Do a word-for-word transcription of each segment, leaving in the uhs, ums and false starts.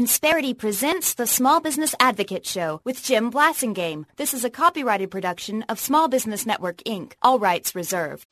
Insperity presents the Small Business Advocate Show with Jim Blasingame. This is a copyrighted production of Small Business Network, Incorporated. All rights reserved.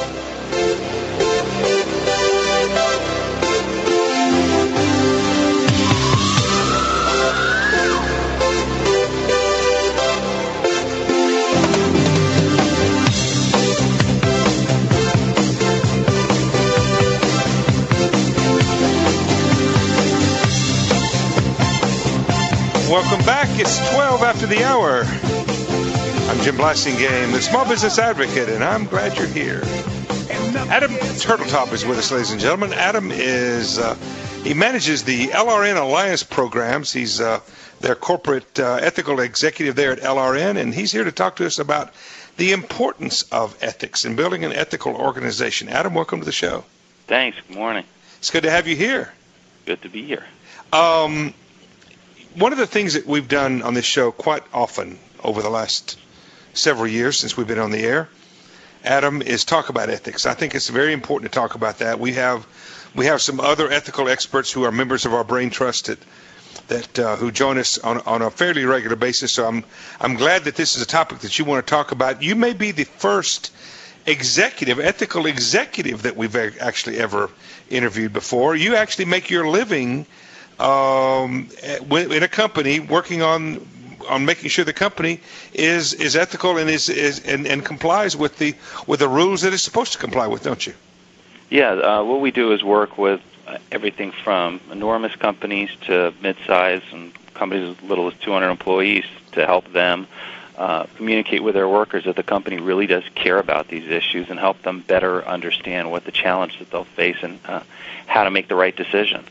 Welcome back. It's twelve after the hour. I'm Jim Blasingame, the Small Business Advocate, and I'm glad you're here. Adam Turtletop is with us, ladies and gentlemen. Adam is, uh, he manages the L R N Alliance programs. He's uh, their corporate uh, ethical executive there at L R N, and he's here to talk to us about the importance of ethics and building an ethical organization. Adam, welcome to the show. Thanks. Good morning. It's good to have you here. Good to be here. Um... One of the things that we've done on this show quite often over the last several years since we've been on the air, Adam, is talk about ethics. I think it's very important to talk about that. We have we have some other ethical experts who are members of our Brain Trust that, that uh, who join us on on a fairly regular basis. So I'm I'm glad that this is a topic that you want to talk about. You may be the first executive, ethical executive that we've actually ever interviewed before. You actually make your living Um, in a company working on on making sure the company is is ethical and is, is and, and complies with the with the rules that it's supposed to comply with, don't you? Yeah, uh, what we do is work with uh, everything from enormous companies to mid-size and companies as little as two hundred employees to help them uh, communicate with their workers that the company really does care about these issues and help them better understand what the challenge that they'll face and uh, how to make the right decision.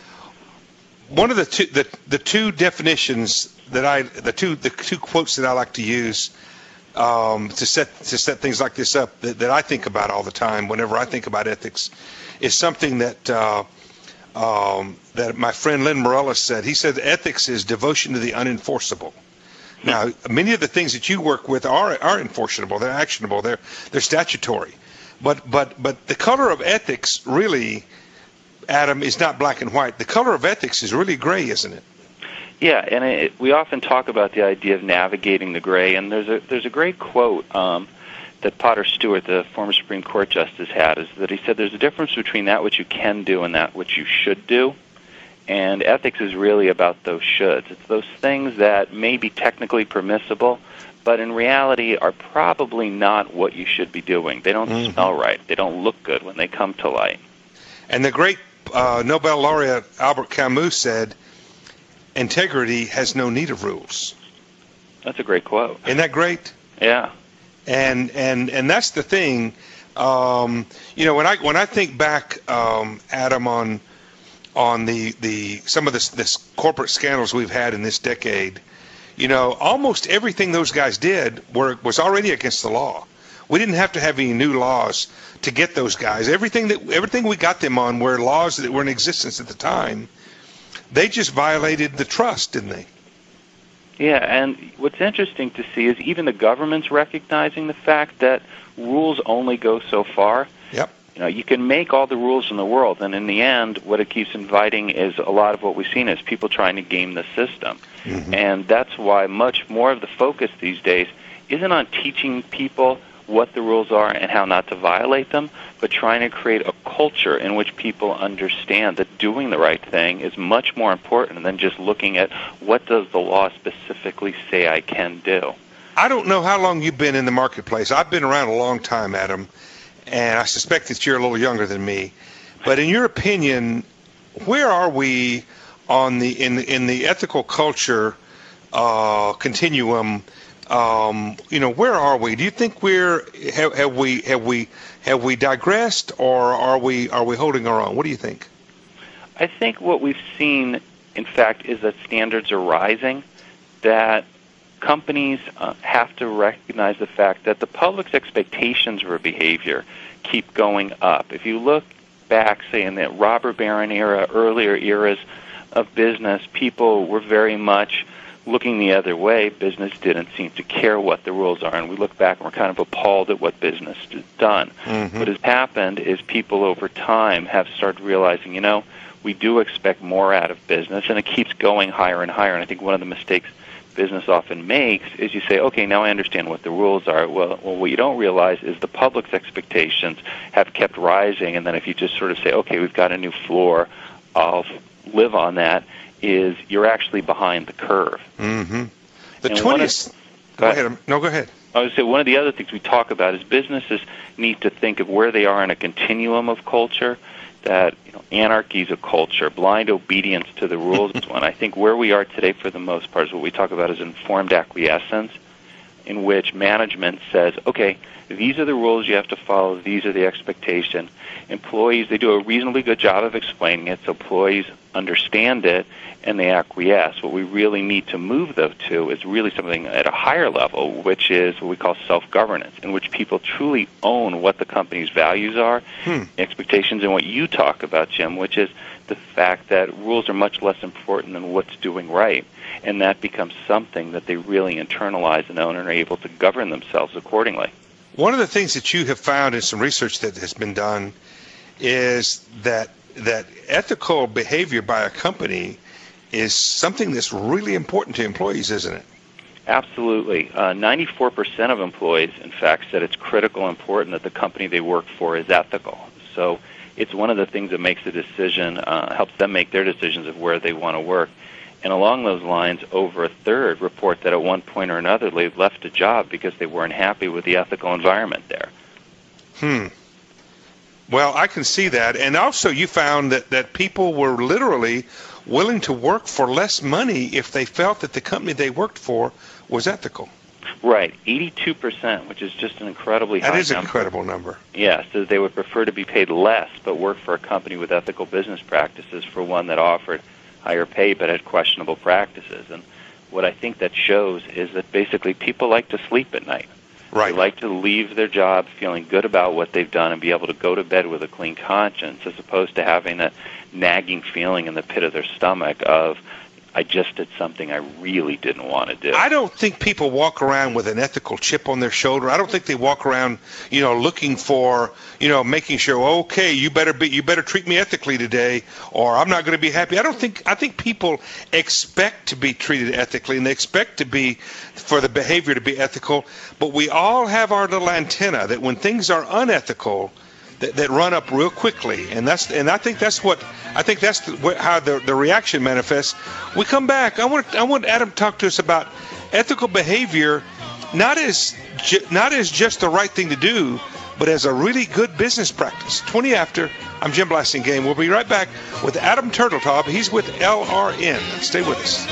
One of the two the, the two definitions that I the two the two quotes that I like to use um, to set to set things like this up that, that I think about all the time whenever I think about ethics is something that uh, um, that my friend Lynn Morellis said. He said ethics is devotion to the unenforceable. Now, many of the things that you work with are are enforceable. They're actionable. They're they're statutory. But but but the color of ethics really, Adam, is not black and white. The color of ethics is really gray, isn't it? Yeah, and it, we often talk about the idea of navigating the gray, and there's a there's a great quote um, that Potter Stewart, the former Supreme Court Justice, had, is that he said there's a difference between that which you can do and that which you should do, and ethics is really about those shoulds. It's those things that may be technically permissible, but in reality are probably not what you should be doing. They don't mm-hmm. smell right. They don't look good when they come to light. And the great Uh, Nobel laureate Albert Camus said, integrity has no need of rules. That's a great quote. Isn't that great? Yeah. And and and that's the thing. Um, you know, when I when I think back, um, Adam, on on the, the some of this this corporate scandals we've had in this decade, you know, almost everything those guys did were was already against the law. We didn't have to have any new laws to get those guys. Everything that everything we got them on were laws that were in existence at the time. They just violated the trust, didn't they? Yeah, and what's interesting to see is even the government's recognizing the fact that rules only go so far. Yep. You know, you can make all the rules in the world, and in the end, what it keeps inviting is a lot of what we've seen is people trying to game the system. Mm-hmm. And that's why much more of the focus these days isn't on teaching people what the rules are and how not to violate them, but trying to create a culture in which people understand that doing the right thing is much more important than just looking at what does the law specifically say I can do. I don't know how long you've been in the marketplace. I've been around a long time, Adam, and I suspect that you're a little younger than me. But in your opinion, where are we on the in the, in the ethical culture uh, continuum? Um, you know, where are we? Do you think we're have, have we have we have we digressed, or are we are we holding our own? What do you think? I think what we've seen, in fact, is that standards are rising. That companies uh, have to recognize the fact that the public's expectations for behavior keep going up. If you look back, say, in the robber baron era, earlier eras of business, people were very much looking the other way. Business didn't seem to care what the rules are, and we look back and we're kind of appalled at what business has done. Mm-hmm. What has happened is people over time have started realizing, you know, we do expect more out of business, and it keeps going higher and higher. And I think one of the mistakes business often makes is you say, okay, now I understand what the rules are. Well, well, what you don't realize is the public's expectations have kept rising, and then if you just sort of say, okay, we've got a new floor, I'll live on that, is you're actually behind the curve. Mm-hmm. The And twentieth... Go, go ahead. ahead. No, go ahead. I would say one of the other things we talk about is businesses need to think of where they are in a continuum of culture, that you know, anarchy is a culture, blind obedience to the rules is one. I think where we are today for the most part is what we talk about as informed acquiescence, in which management says, okay, these are the rules you have to follow, these are the expectations. Employees, they do a reasonably good job of explaining it, so employees understand it, and they acquiesce. What we really need to move, though, to is really something at a higher level, which is what we call self-governance, in which people truly own what the company's values are, hmm. expectations, and what you talk about, Jim, which is the fact that rules are much less important than what's doing right, and that becomes something that they really internalize and own and are able to govern themselves accordingly. One of the things that you have found in some research that has been done is that that ethical behavior by a company is something that's really important to employees, isn't it? Absolutely. Uh, ninety-four percent of employees, in fact, said it's critical and important that the company they work for is ethical. So it's one of the things that makes the decision, uh, helps them make their decisions of where they want to work. And along those lines, over a third report that at one point or another they left a job because they weren't happy with the ethical environment there. Hmm. Well, I can see that. And also you found that, that people were literally willing to work for less money if they felt that the company they worked for was ethical. Right, eighty-two percent, which is just an incredibly high number. That is an incredible number. Yes, so they would prefer to be paid less but work for a company with ethical business practices for one that offered higher pay but had questionable practices. And what I think that shows is that basically people like to sleep at night. Right. They like to leave their job feeling good about what they've done and be able to go to bed with a clean conscience, as opposed to having a nagging feeling in the pit of their stomach of, I just did something I really didn't want to do. I don't think people walk around with an ethical chip on their shoulder. I don't think they walk around, you know, looking for, you know, making sure, okay, you better be, you better treat me ethically today, or I'm not going to be happy. I don't think. I think people expect to be treated ethically, and they expect to be, for the behavior to be ethical. But we all have our little antenna that when things are unethical, that, that run up real quickly, and that's and I think that's what I think that's the, how the the reaction manifests. We come back. I want I want Adam to talk to us about ethical behavior, not as ju- not as just the right thing to do, but as a really good business practice. twenty after. I'm Jim Blasingame. We'll be right back with Adam Turteltaub. He's with L R N. Stay with us.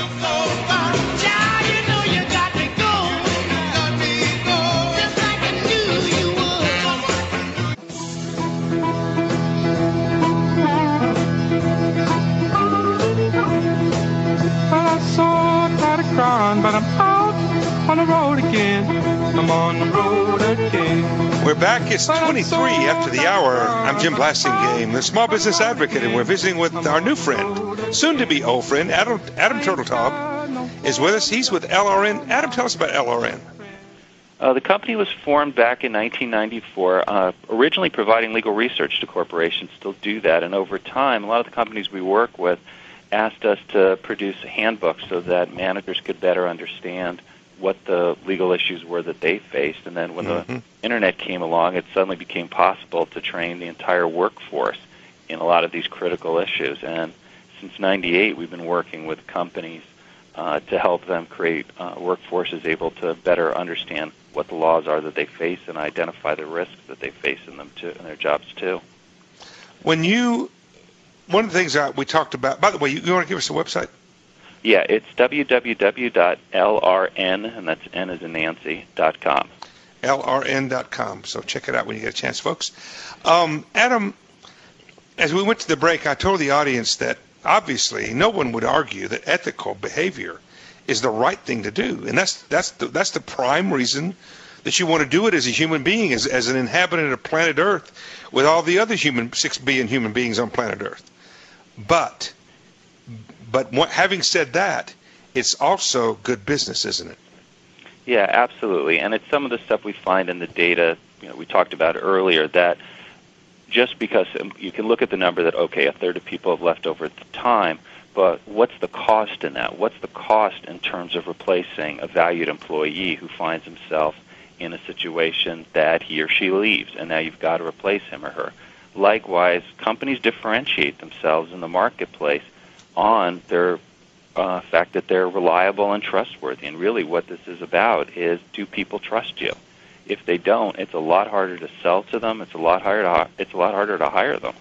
But I'm out on the road again. I'm on the road again. We're back. It's twenty-three after the hour. I'm Jim Blasingame, the small business advocate, and we're visiting with our new friend, soon-to-be old friend, Adam, Adam Turteltaub, is with us. He's with L R N. Adam, tell us about L R N. Uh, the company was formed back in nineteen ninety-four, uh, originally providing legal research to corporations, still do that, and over time, a lot of the companies we work with asked us to produce handbooks so that managers could better understand what the legal issues were that they faced. And then when mm-hmm. the Internet came along, it suddenly became possible to train the entire workforce in a lot of these critical issues. And since ninety-eight, we've been working with companies uh, to help them create uh, workforces able to better understand what the laws are that they face and identify the risks that they face in them too, in their jobs too. When you One of the things that we talked about, by the way, you, you want to give us a website? Yeah, it's w w w dot l r n, and that's N as in Nancy, dot com. L R N dot com. So check it out when you get a chance, folks. Um, Adam, as we went to the break, I told the audience that obviously no one would argue that ethical behavior is the right thing to do. And that's that's the, that's the prime reason that you want to do it as a human being, as, as an inhabitant of planet Earth with all the other human, six billion human beings on planet Earth. But, but what, having said that, it's also good business, isn't it? Yeah, absolutely. And it's some of the stuff we find in the data, you know, we talked about earlier, that just because you can look at the number that, okay, a third of people have left over at the time, but what's the cost in that? What's the cost in terms of replacing a valued employee who finds himself in a situation that he or she leaves, and now you've got to replace him or her? Likewise, companies differentiate themselves in the marketplace on their uh, fact that they're reliable and trustworthy. And really what this is about is, do people trust you? If they don't, it's a lot harder to sell to them. It's a lot harder to, it's a lot harder to hire them.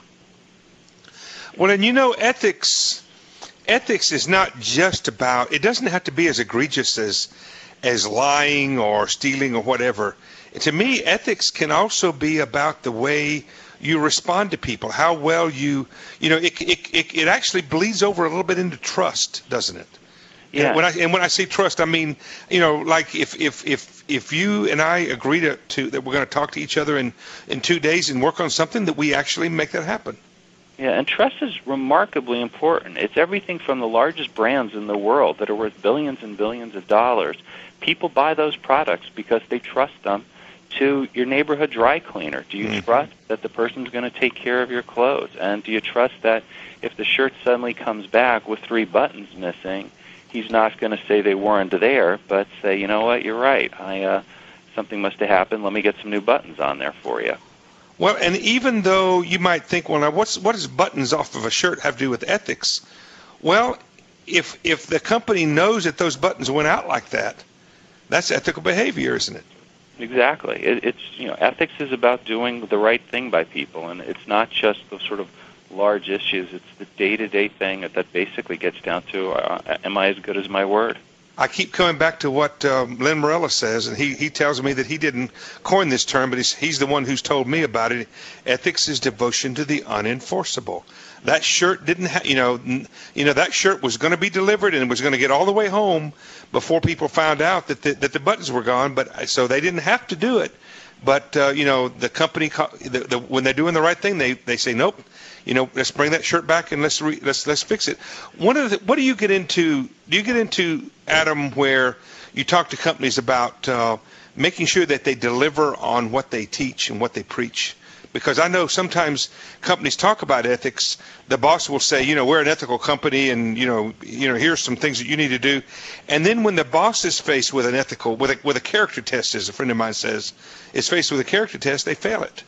Well, and you know, ethics ethics is not just about, it doesn't have to be as egregious as as lying or stealing or whatever. To me, ethics can also be about the way you respond to people, how well you, you know, it it it, it actually bleeds over a little bit into trust, doesn't it? Yeah. And when I and when I say trust, I mean, you know, like if if if if you and I agree to, to that we're going to talk to each other in in two days and work on something, that we actually make that happen. Yeah, and trust is remarkably important. It's everything from the largest brands in the world that are worth billions and billions of dollars. People buy those products because they trust them, to your neighborhood dry cleaner. Do you mm-hmm. trust that the person's going to take care of your clothes? And do you trust that if the shirt suddenly comes back with three buttons missing, he's not going to say they weren't there, but say, you know what, you're right. I uh, something must have happened. Let me get some new buttons on there for you. Well, and even though you might think, well, now what's what does buttons off of a shirt have to do with ethics? Well, if if the company knows that those buttons went out like that, that's ethical behavior, isn't it? Exactly. It, it's you know, ethics is about doing the right thing by people, and it's not just the sort of large issues. It's the day-to-day thing that, that basically gets down to, uh, am I as good as my word? I keep coming back to what um, Lynn Morella says, and he, he tells me that he didn't coin this term, but he's, he's the one who's told me about it. Ethics is devotion to the unenforceable. That shirt didn't have, you know, n- you know, that shirt was going to be delivered and it was going to get all the way home before people found out that the, that the buttons were gone. But so they didn't have to do it. But uh, you know, the company, the, the, when they're doing the right thing, they, they say, nope, you know, let's bring that shirt back and let's re, let's let's fix it. One of the, what do you get into? Do you get into, Adam, where you talk to companies about uh, making sure that they deliver on what they teach and what they preach? Because I know sometimes companies talk about ethics. The boss will say, you know, we're an ethical company, and you know, you know, here's some things that you need to do. And then when the boss is faced with an ethical, with a, with a character test, as a friend of mine says, is faced with a character test, they fail it.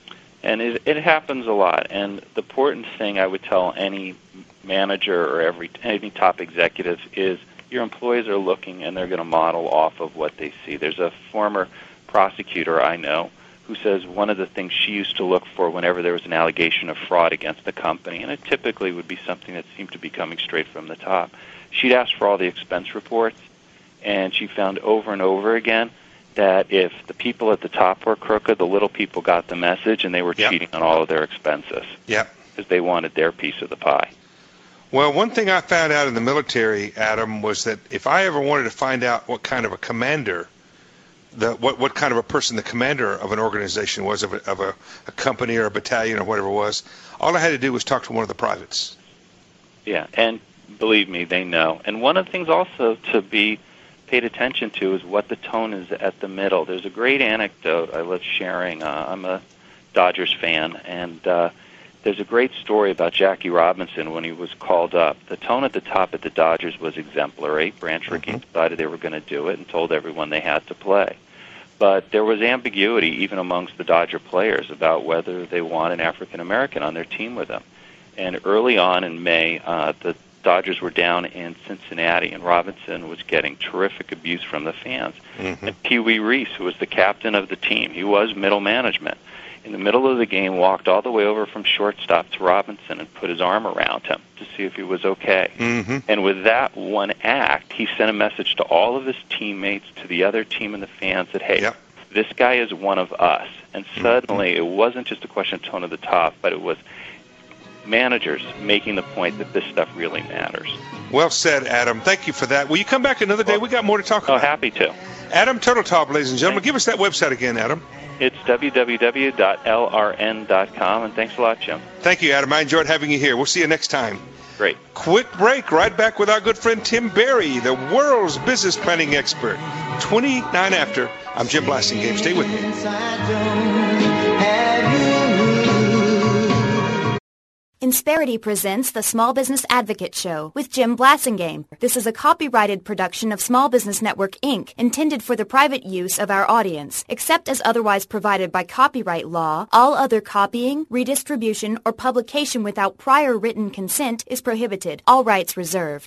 And it, it happens a lot. And the important thing I would tell any manager or every any top executive is your employees are looking, and they're going to model off of what they see. There's a former prosecutor I know who says one of the things she used to look for whenever there was an allegation of fraud against the company, and it typically would be something that seemed to be coming straight from the top, she'd ask for all the expense reports, and she found over and over again that if the people at the top were crooked, the little people got the message, and they were yep. cheating on all of their expenses. Yep. Because they wanted their piece of the pie. Well, one thing I found out in the military, Adam, was that if I ever wanted to find out what kind of a commander The, what what kind of a person the commander of an organization was, of, a, of a, a company or a battalion or whatever it was, all I had to do was talk to one of the privates. Yeah, and believe me, they know. And one of the things also to be paid attention to is what the tone is at the middle. There's a great anecdote I love sharing. Uh, I'm a Dodgers fan, and uh, there's a great story about Jackie Robinson when he was called up. The tone at the top at the Dodgers was exemplary. Branch Rickey mm-hmm. decided they were going to do it and told everyone they had to play. But there was ambiguity even amongst the Dodger players about whether they want an African-American on their team with them. And early on in May, uh, the Dodgers were down in Cincinnati, and Robinson was getting terrific abuse from the fans. Mm-hmm. And Pee Wee Reese, who was the captain of the team, he was middle management, in the middle of the game walked all the way over from shortstop to Robinson and put his arm around him to see if he was okay. Mm-hmm. And with that one act, he sent a message to all of his teammates, to the other team and the fans that, hey, yep. this guy is one of us. And suddenly mm-hmm. it wasn't just a question of tone at the top, but it was managers making the point that this stuff really matters. Well said, Adam. Thank you for that. Will you come back another day? Well, we got more to talk oh, about. Oh, happy to. Adam Turteltaub, ladies and gentlemen. Give us that website again, Adam. It's w w w dot l r n dot com, and thanks a lot, Jim. Thank you, Adam. I enjoyed having you here. We'll see you next time. Great. Quick break. Right back with our good friend Tim Berry, the world's business planning expert. twenty-nine after. I'm Jim Blasingame. Stay with me. Insperity presents the Small Business Advocate Show with Jim Blasingame. This is a copyrighted production of Small Business Network, Incorporated, intended for the private use of our audience. Except as otherwise provided by copyright law, all other copying, redistribution, or publication without prior written consent is prohibited. All rights reserved.